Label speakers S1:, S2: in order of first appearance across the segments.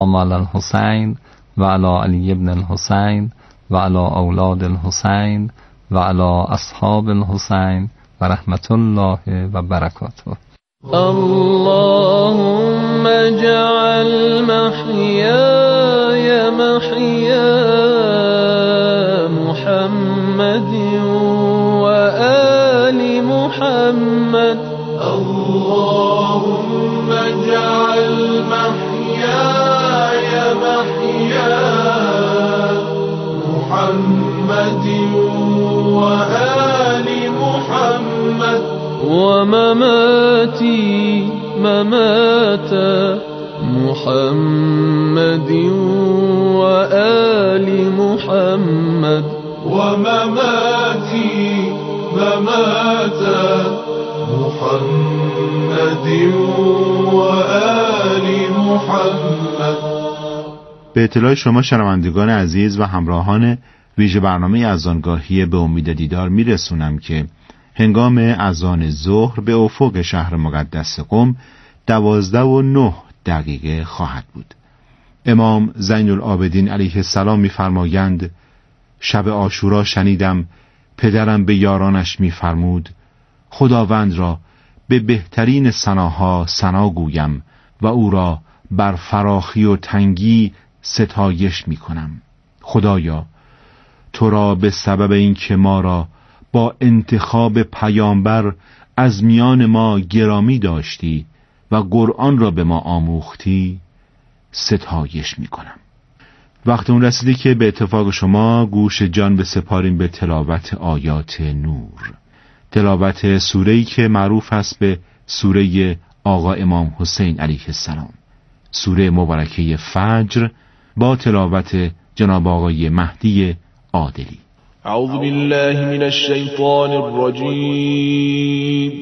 S1: على الحسین و علی علی ابن الحسین و علی اولاد الحسین و علی اصحاب الحسین و رحمت الله و برکاته.
S2: اللهم اجعل محیای محیا محمد و آل محمد. اللهم اجعل محیای محیا محمد و آل محمد ومماتي ممات محمد وآل محمد ومماتي ممات محمد وآل محمد.
S3: به اطلاع شما شنوندگان عزیز و همراهان ویژه برنامه اذانگاهی به امید دیدار میرسونم که هنگام اذان ظهر به افق شهر مقدس قم 12:09 خواهد بود. امام زین العابدین علیه السلام می‌فرمایند شب عاشورا شنیدم پدرم به یارانش می‌فرمود خداوند را به بهترین ثناها ثنا گویم و او را بر فراخی و تنگی ستایش می‌کنم. خدایا تو را به سبب این که ما را با انتخاب پیامبر از میان ما گرامی داشتی و قرآن را به ما آموختی ستایش میکنم. وقت اون رسیده که به اتفاق شما گوش جان بسپاریم به تلاوت آیات نور، تلاوت سوره‌ای که معروف است به سوره آقا امام حسین علیه السلام، سوره مبارکه فجر، با تلاوت جناب آقای مهدی عادلی.
S2: اعوذ بالله من الشیطان الرجیم.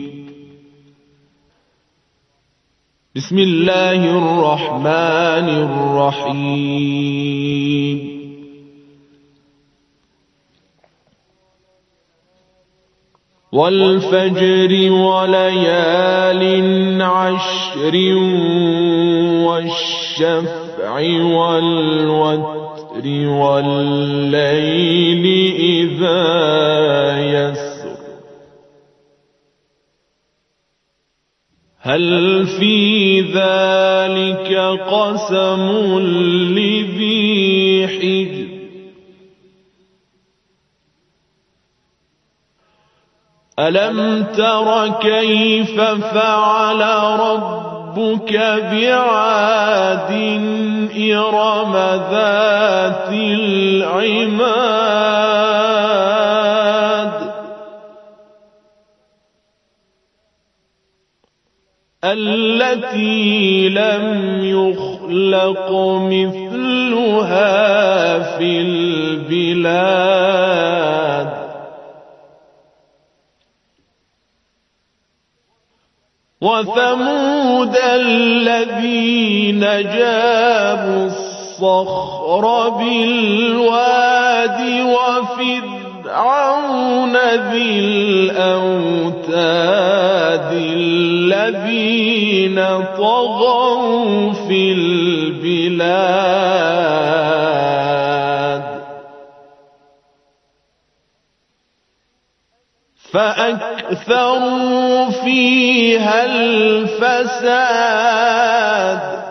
S2: بسم الله الرحمن الرحیم. والفجر وليال عشر والشفع والوتر والليل إذا يسر هل في ذلك قسم لذي حجر ألم تر كيف فعل ربك بعاد إرم ذات العماد التي لم يخلق مثلها في البلاد وثمود الذين جابوا الصخر بالواد وفرعون ذي الأوتاد الذين طغوا في البلاد فأكثروا فيها الفساد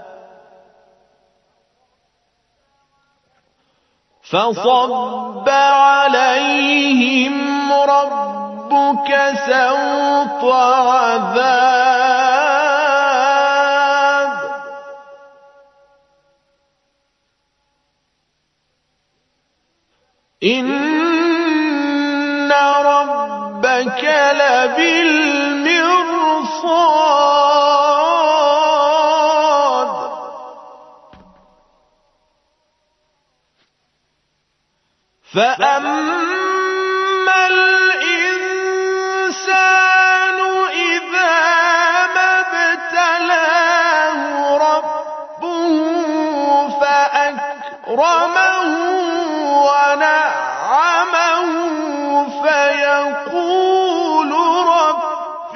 S2: فصب عليهم ربك سوط عذاب إن ربك لبالمرصاد فأما الإنسان إذا ما ابتلاه ربه فأكرمه ونعمه فيقول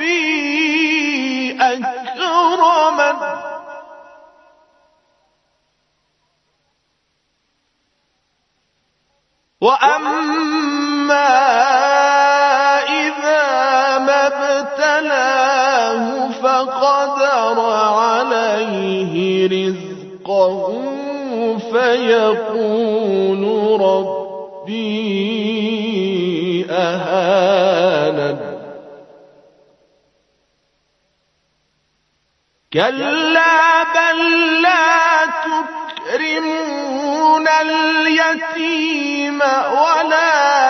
S2: ربي أكرمن وأما إذا ما ابتلاه فقدر عليه رزقه فيقول ربي أهانن كلا بل لا تكرمون اليتيم ولا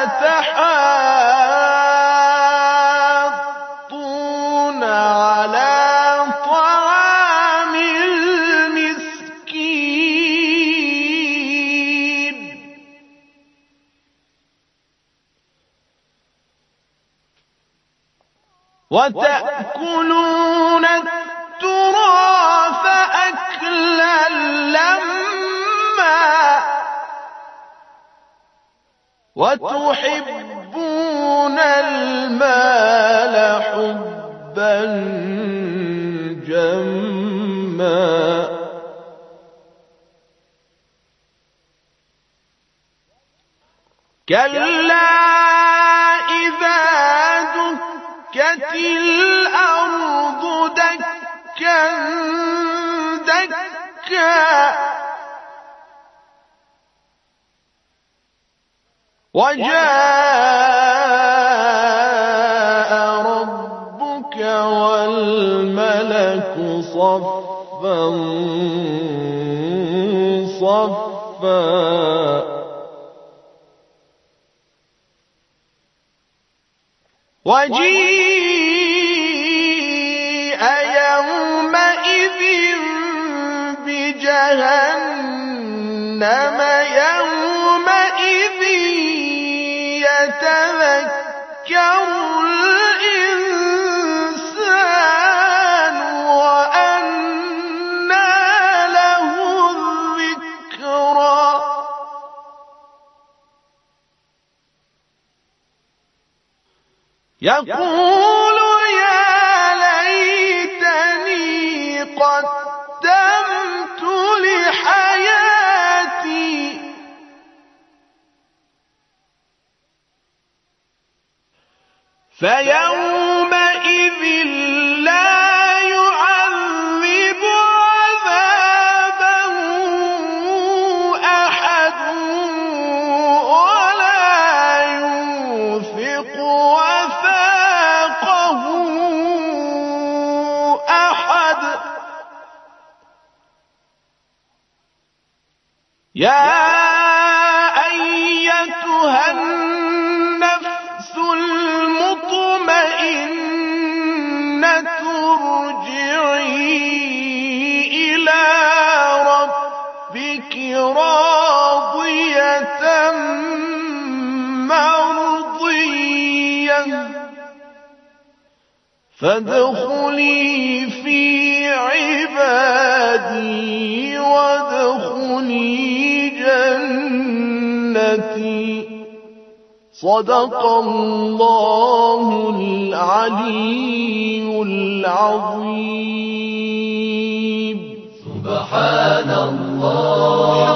S2: تحاضون على طعام المسكين وتأكلون التراث أكلا لما وتحبون المال حبا جما كلا إذا دكت الأرض دكا دكا وجاء ربك والملك صفا صفا وجيء يومئذ بجهنم يومئذ يتذكر الإنسان وأنى له الذكرى يقول يا ليتني قدمت لحياتي فيومئذ لا يعذب عذابه أحد ولا يوثق وثاقه أحد يا أيتها النفس المطمئنة ارجعي إلى ربك راضية مرضية فادخلي في عبادي وادخلي جنتي صدق الله العلي العظيم
S4: سبحان الله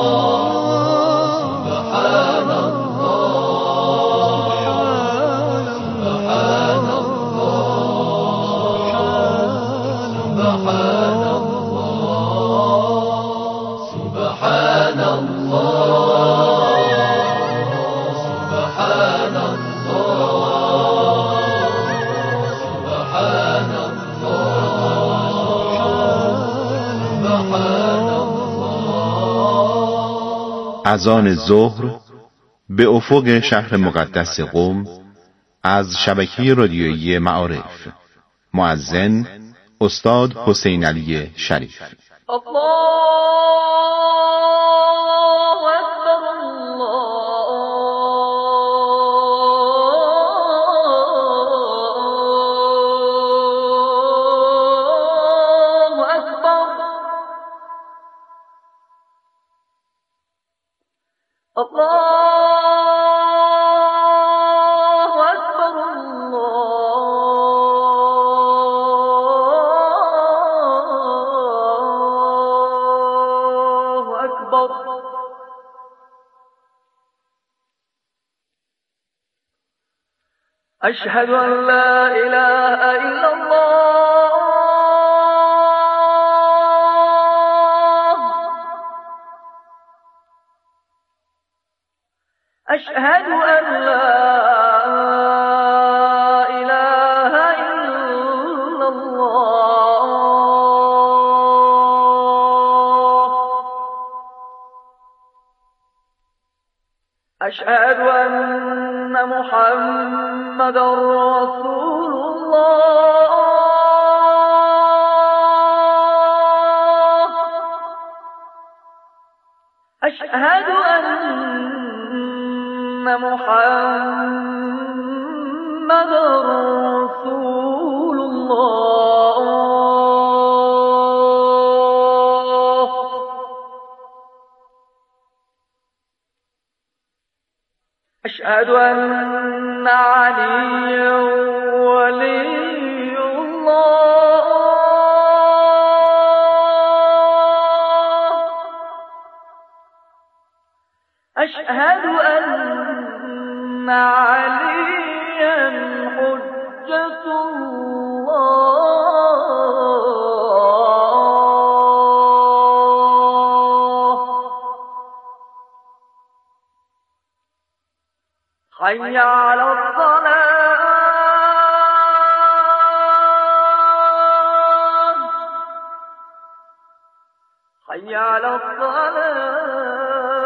S4: سبحان الله سبحان الله سبحان الله سبحان الله سبحان
S3: اذان ظهر به افق شهر مقدس قم از شبکه رادیویی معارف. مؤذن استاد حسین علی شریف.
S5: أشهد أن لا إله إلا الله. أشهد أن لا إله إلا الله. أشهد أن محمدا رسول الله. أشهد أن محمدا رسول الله. أشهد أن عليا ولي الله. أشهد أن عليا حجة الله. حي على الصلاة. حي على الصلاة.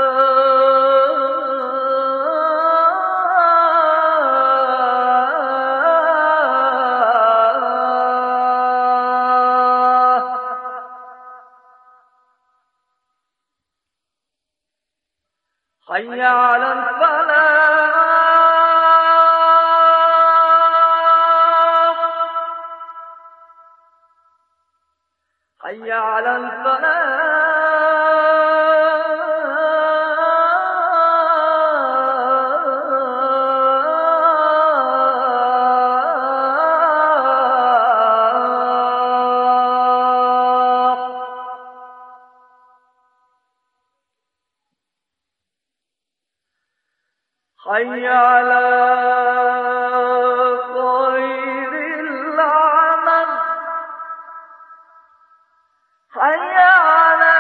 S5: حي على الفلاح. حي على الفلاح. حي على خير العمل. حي على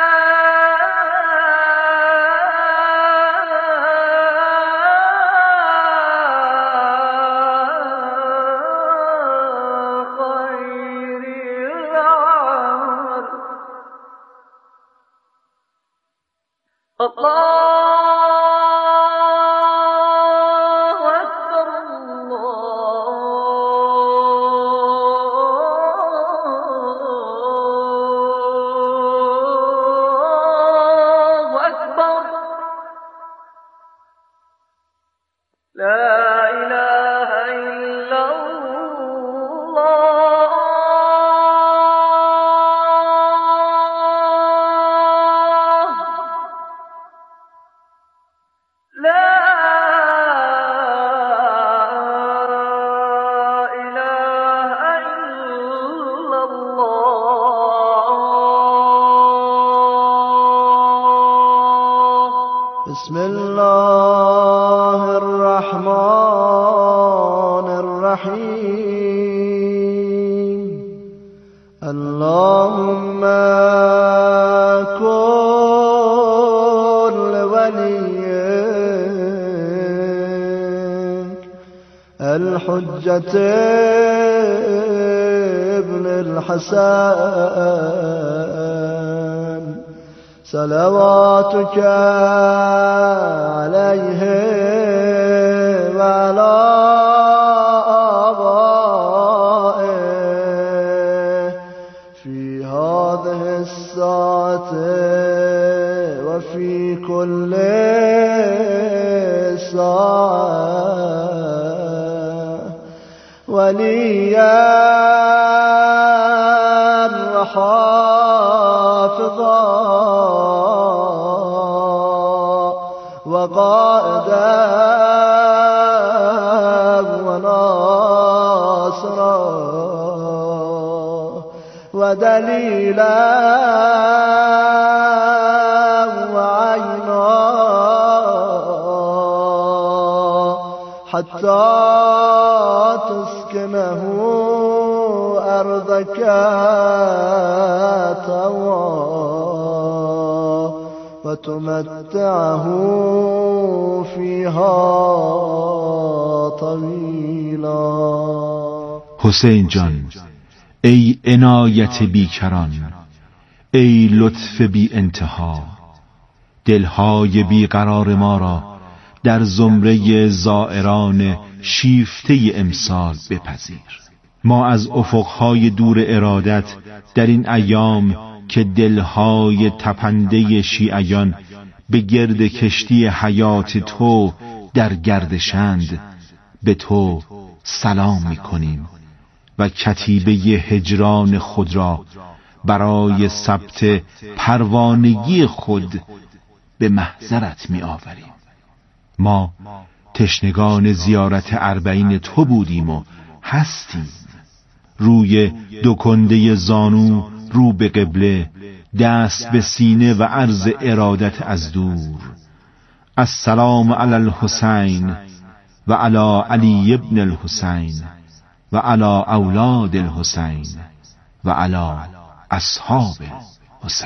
S5: خير العمل. الله لا إله إلا الله. لا إله إلا الله.
S2: بسم الله الرحمن الرحيم. اللهم كن لوليك الحجة ابن الحسن صلواتك عليه وعلى آبائه في هذه الساعة وفي كل ساعة وليا وحافظا وقائدا وناصرا ودليلا وعينا حتى تسكنه أرضك طوعا وتمتعه فيها طويلا.
S3: حسین جان، ای عنایت بیکران، ای لطف بی انتها، دلهای بیقرار ما را در زمره زائران شیفته امسال بپذیر. ما از افقهای دور ارادت در این ایام که دلهای تپنده شیعیان به گرد کشتی حیات تو در گردشند به تو سلام می‌کنیم و کتیبه هجران خود را برای ثبت پروانگی خود به محضرت می‌آوریم. ما تشنگان زیارت اربعین تو بودیم و هستیم. روی دو کنده زانو رو به قبله، دست به سینه و عرض ارادت از دور. السلام علی الحسین و علی علی ابن الحسین و علی اولاد الحسین و علی اصحاب حسین.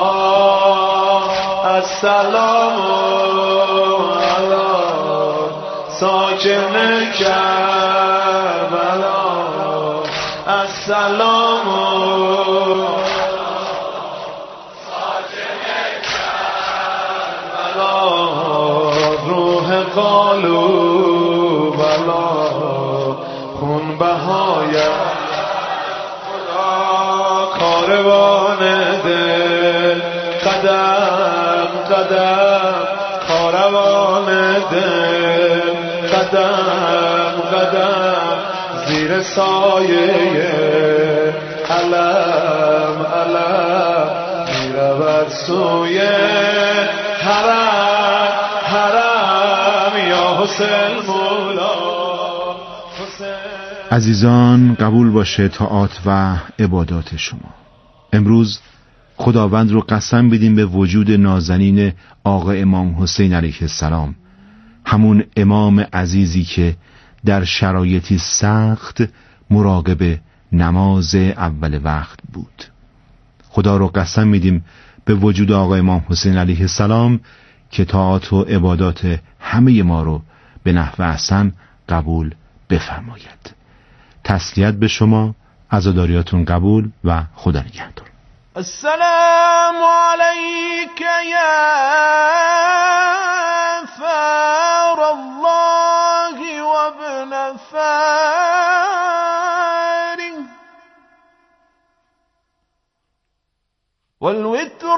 S6: السلام علی ساکن کربلا، السلام ساکن کربلا، روح قالو بلا، خون بهای خدا، کاروان دل قدم قدم، کاروان دل قدم قدم، زیر سایه علم علم میره بر سوی حرم حرم یا حسین مولا.
S3: عزیزان، قبول باشه طاعات و عبادات شما. امروز خداوند رو قسم بدیم به وجود نازنین آقا امام حسین علیه السلام، همون امام عزیزی که در شرایطی سخت مراقب نماز اول وقت بود. خدا رو قسم میدیم به وجود آقا امام حسین علیه السلام که طاعات و عبادات همه ما رو به نحو احسن قبول بفرماید. تسلیت به شما، عزاداریاتون قبول و خدا نگهدار.
S6: السلام علیک یا فار الله و ابن فاری والوتر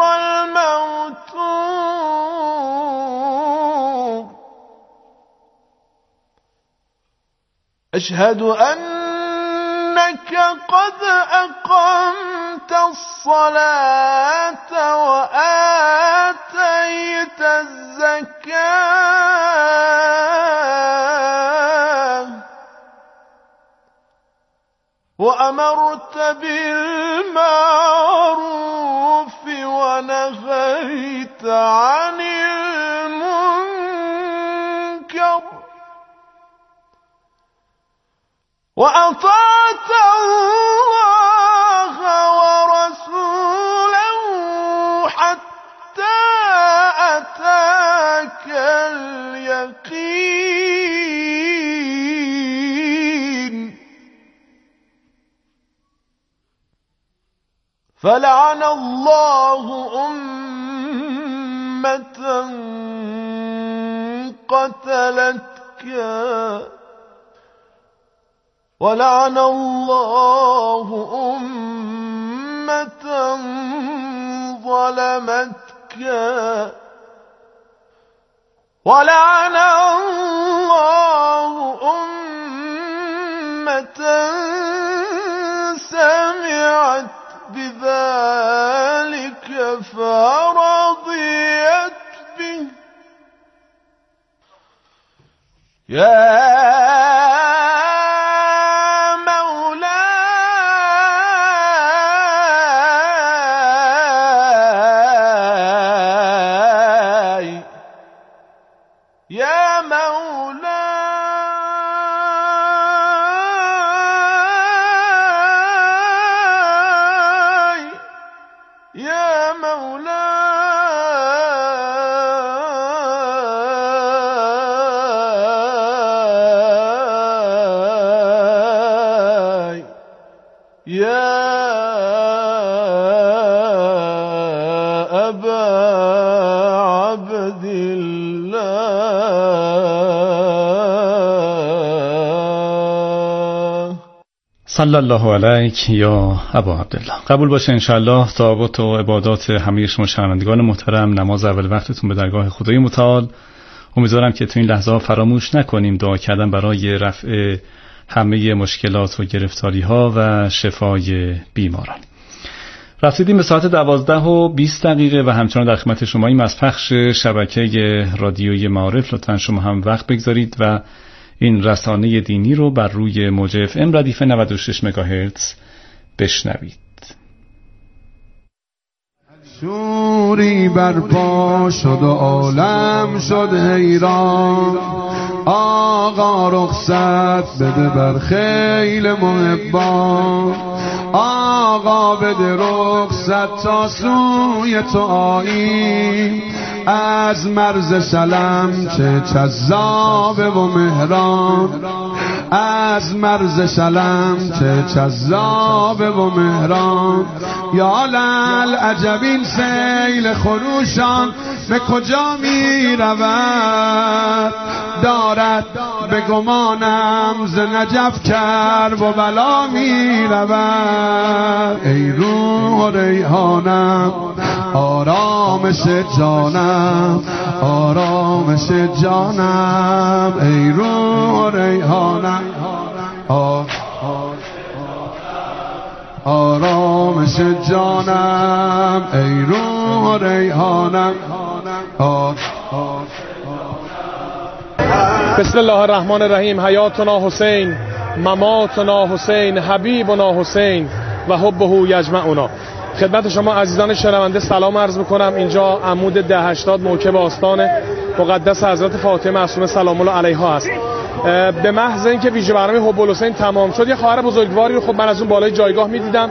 S6: الموتور، أشهد أنك قد أقمت الصلاة وآتيت الزكاة وأمرت بالمعروف ونهيت عن المنكر وأطعت الله ورسوله حتى أتاك اليقين، فلعن الله أمة قتلتك ولعن الله أمة ظلمتك ولعن الله أمة سمعت بذلك فرضيت به. يا مولاي عبد الله.
S7: صلی الله علیک یا ابا عبدالله. قبول باشه انشاءالله دعوات و عبادات همه شما شنوندگان محترم. نماز اول وقتتون به درگاه خدای متعال. امیدوارم که تو این لحظه ها فراموش نکنیم دعا کردن برای رفع همه مشکلات و گرفتاری ها و شفای بیماران. رسیدیم به ساعت 12:20 و همچنان در خدمت شما این از پخش شبکه رادیوی معارف. لطفا شما هم وقت بگذارید و این رسانه دینی رو بر روی موج FM ردیف 96 مگاهرتز بشنوید.
S8: شوری برپا شد و عالم شد حیران، آقا رخصت بده بر خیل محبان، آقا بده رخصت تا سوی تو آیی، از مرز سلم چه جذابه و مهران، از مرز سلم چه جذابه و مهران. یا للعجب این سیل خروشان به کجا می رود، دارد به گمانم ز نجف کرب و بلا می رود. ای روح و ریحانم آرامش جانم، آرامش جانم، ای روح و ریحانم آرامش جانم، ای روح و ریحانم.
S9: بسم الله الرحمن الرحیم. حیاتنا حسین، مماتنا حسین، حبیبنا حسین و حبه یجمعنا. خدمت شما عزیزان شنونده سلام عرض میکنم. اینجا عمود 1080 موکب آستان مقدس حضرت فاطمه معصومه سلام الله علیها است. به محض اینکه ویژه برنامه حب الحسین تمام شد، یه خواهر بزرگواری رو خب من از اون بالای جایگاه میدیدم،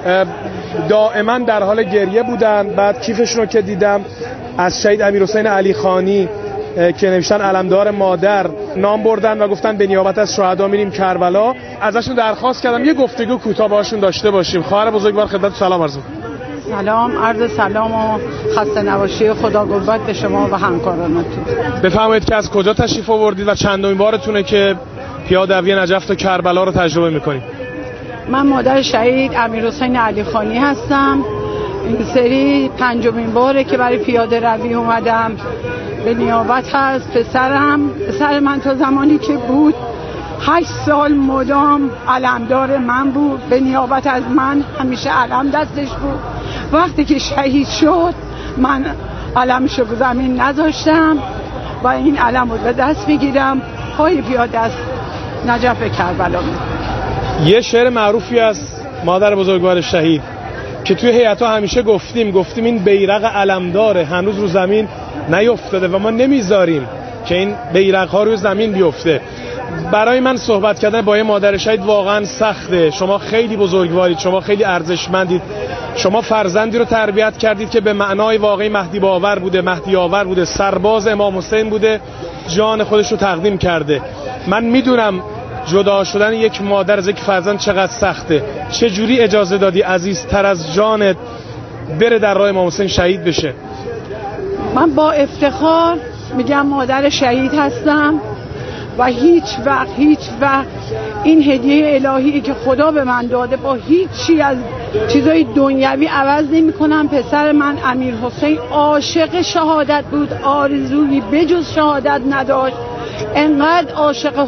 S9: دائما در حال گریه بودن. بعد کیفشون رو که دیدم از شهید امیرحسین علی خانی که نوشتن علمدار مادر نام بردن و گفتن به نیابت از شهدا میریم کربلا، ازشون درخواست کردم یه گفتگو کوتاه باشون داشته باشیم. خواهر بزرگوار خدمت سلام عرض می‌کنم.
S10: سلام، عرض سلام و خسته نباشی خدا قربت به شما و همکارانتون.
S9: بفرمایید که از کجا تشریف آوردید و چندمین بارتونه که پیاده‌روی نجف تا کربلا رو تجربه می‌کنید؟
S10: من مادر شهید امیرحسین علی خانی هستم. این سری 5مین باره که برای پیاده روی اومدم به نیابت از پسر من تا زمانی که بود 8 سال مدام علمدار من بود، به نیابت از من همیشه علم دستش بود. وقتی که شهید شد من علمشو به زمین نذاشتم و این علم رو به دست بگیرم پای پیاده از نجف کربلا.
S9: یه شعر معروفی از مادر بزرگوار شهید که توی هیئت‌ها همیشه گفتیم این بیرق علمداره هنوز رو زمین نیفتاده و ما نمیذاریم که این بیرق‌ها روی زمین بیفته. برای من صحبت کردن با یه مادر شهید واقعا سخته. شما خیلی بزرگوارید، شما خیلی ارزشمندید، شما فرزندی رو تربیت کردید که به معنای واقعی مهدی باور بوده، مهدی آور بوده، سرباز امام حسین بوده، جان خودش رو تقدیم کرده. من میدونم جدا شدن یک مادر از یک فرزند چقدر سخته. چه جوری اجازه دادی عزیزتر از جانت بره در راه امام حسین شهید بشه؟
S10: من با افتخار میگم مادر شهید هستم و هیچ وقت این هدیه الهی که خدا به من داده با هیچ چی از چیزای دنیوی عوض نمی کنم. پسر من امیر حسین عاشق شهادت بود، آرزویی بجز شهادت نداشت. انقدر عاشق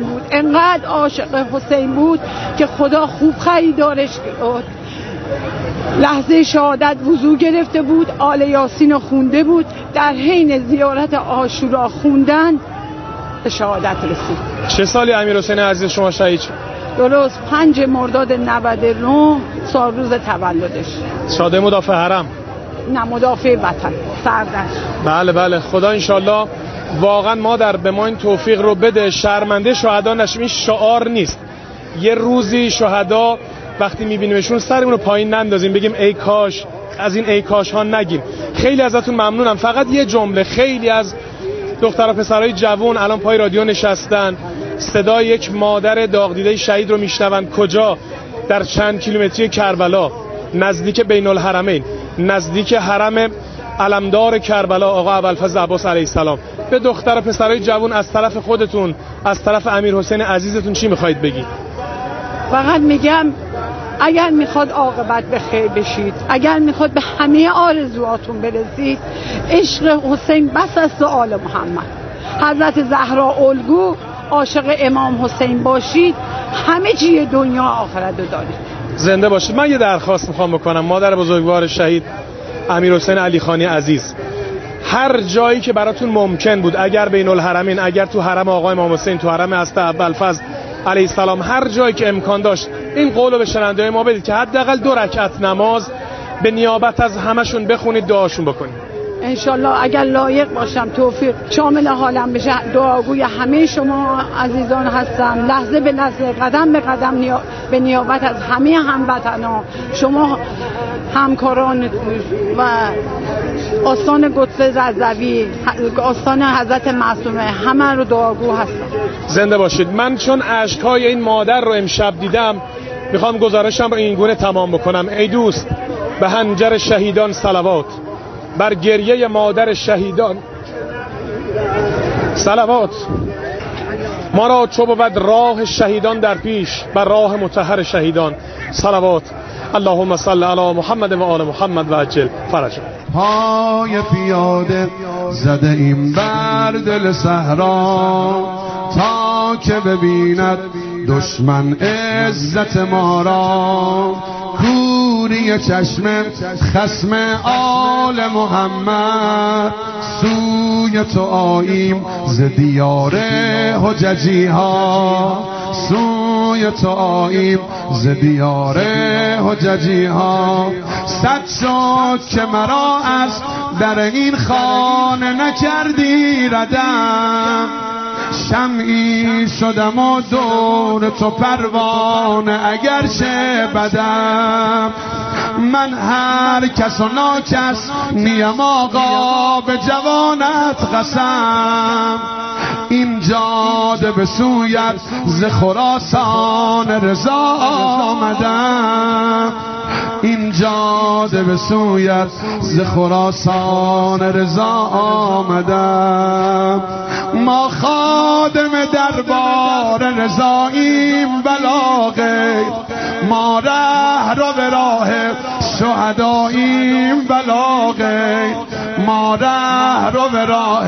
S10: حسین بود که خدا خوب خریدارش کرد. لحظه شهادت وضو گرفته بود، آل یاسین رو خونده بود، در حین زیارت عاشورا خوندن به شهادت رسید.
S9: چه سالی امیرحسین عزیز شما شهید شد؟
S10: درست 5 مرداد 99 سال روز تولدش.
S9: شاده مدافع حرم؟
S10: نه، مدافع وطن، سردش.
S9: بله خدا انشالله واقعا مادر به ما این توفیق رو بده، شرمنده شهدا نشیم. این شعار نیست. یه روزی شهدا وقتی میبینیمشون سرمون رو پایین نندازیم بگیم ای کاش، از این ای کاش ها نگیم. خیلی ازتون ممنونم. فقط یه جمله، خیلی از دختر و پسرای جوان الان پای رادیو نشستن، صدای یک مادر داغ دیده شهید رو میشنون. کجا؟ در چند کیلومتری کربلا، نزدیک بین الحرمین، نزدیک حرم علمدار کربلا آقا ابوالفضل عباس علیه السلام، به دختر و پسرای جوان از طرف خودتون، از طرف امیرحسین عزیزتون چی میخواید بگید؟
S10: فقط میگم اگر میخواد عاقبت به خیر بشید، اگر میخواد به همه آرزوهاتون برسید، عشق حسین بس است و آل محمد. حضرت زهرا الگو، عاشق امام حسین باشید، همه چیز دنیا آخرت رو دارید.
S9: زنده باشید. من یه درخواست میخوام بکنم. مادر بزرگوار شهید امیرحسین علیخانی عزیز، هر جایی که براتون ممکن بود، اگر بین الحرمین، اگر تو حرم آقا امام حسین، تو حرم حضرت ابوالفضل علیه السلام، هر جایی که امکان داشت این قولو به شنونده ما بدید که حداقل 2 رکعت نماز به نیابت از همشون بخونید، دعاشون بکنید.
S10: انشالله اگر لایق باشم، توفیق شامل حالم بشه، دعاگوی همه شما عزیزان هستم. لحظه به لحظه، قدم به قدم به نیابت از همه هموطنان، شما همکاران و آستان قدس رضوی، آستان حضرت معصومه، همه رو دعاگو هستم.
S9: زنده باشید. من چون اشک‌های این مادر رو امشب دیدم، میخوام گزارشم رو این گونه تمام بکنم. ای دوست، به حنجر شهیدان صلوات، بر گریه مادر شهیدان صلوات. ما را چو بود راه شهیدان در پیش، بر راه مطهر شهیدان صلوات. اللهم صل علی محمد و آل محمد و عجل فرجهم.
S8: پای پیاده زده این بر دل صحرا، تا که ببیند دشمن عزت ما را. کوری چشم خصم آل محمد، سوی تو آییم ز دیار حججی ها، سوی تو آییم ز دیار حججی ها. صد شد که مرا از در این خانه نکردی ردم، شمعی شدم و دور تو پروانه اگرچه بدم. من هر کس و ناکس نیم آقا به جوانت قسم، این جاده به سویت ز خراسان رضا آمدم، این جاده به سویت ز خراسان رضا آمدم. ما خادم دربار رضاییم ولا غیر، ما ره رو به راه شهداییم ولا غیر، ما ره رو به راه.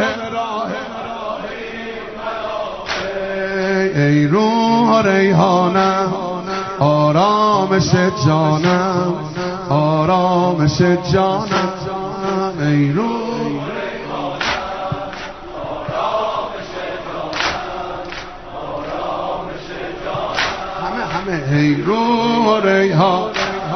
S8: ای روح ریحانم، آرامش جانم، آرامش جانم. ای روح ای روح ریحان،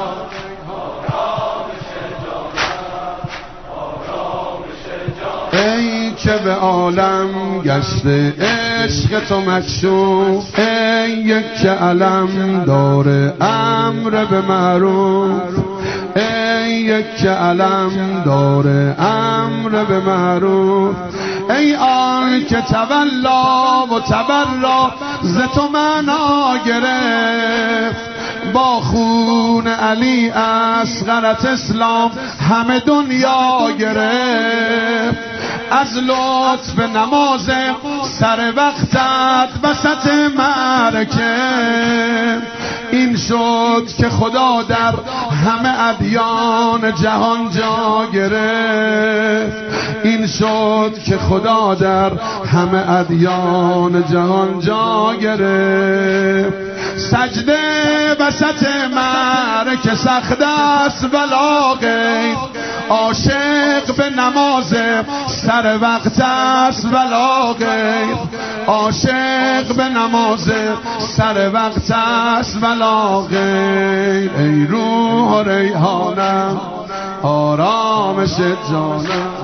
S8: ای که به عالم گشته عشق تو مکشوف، ای یک علم دار امر به معروف، ای یک علم دار امر به معروف. ای آن که تولا و تبرا ز تو معنا گرفت، با خون علی اصغرت اسلام همه دنیا گرفت. از لطف نماز سر وقتت وسط معرکه، این شد که خدا در همه ادیان جهان جا گرفت، این شد که خدا در همه ادیان جهان جا گرفت. سجده وسط معرکه سخت است ولا غیر، عاشق به نماز سر وقت است ولا غیر، عاشق به نماز سر وقت است ولا غیر. ای روح ریحانم، آرامش جانم.